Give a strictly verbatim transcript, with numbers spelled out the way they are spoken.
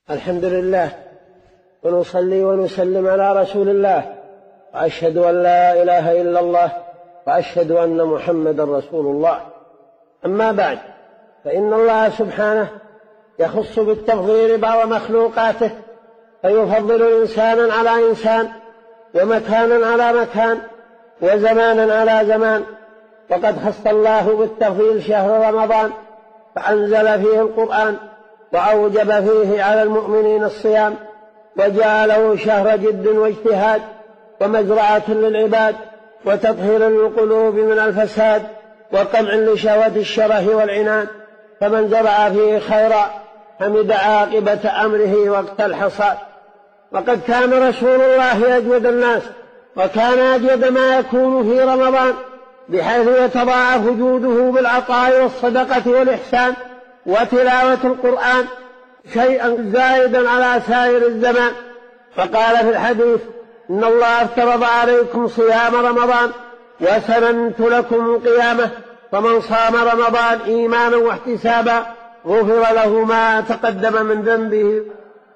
الحمد لله، ونصلي ونسلم على رسول الله، وأشهد أن لا إله إلا الله، وأشهد أن محمدا رسول الله. أما بعد، فإن الله سبحانه يخص بالتفضيل بعض مخلوقاته، فيفضل إنسانا على إنسان، ومكانا على مكان، وزمانا على زمان. وقد خص الله بالتفضيل شهر رمضان، فأنزل فيه القرآن، وأوجب فيه على المؤمنين الصيام، وجعله شهر جد واجتهاد، ومزرعة للعباد، وتطهير للقلوب من الفساد، وقمع لشهوة الشره والعناد. فمن زرع فيه خيرا حمد عاقبة أمره وقت الحصاد. وقد كان رسول الله أجود الناس، وكان أجود ما يكون في رمضان، بحيث يتضاعف جوده بالعطاء والصدقة والإحسان وتلاوة القرآن شيئا زائدا على سائر الزمان. فقال في الحديث: إن الله افترض عليكم صيام رمضان وسننت لكم القيامة، فمن صام رمضان إيمانا واحتسابا غفر له ما تقدم من ذنبه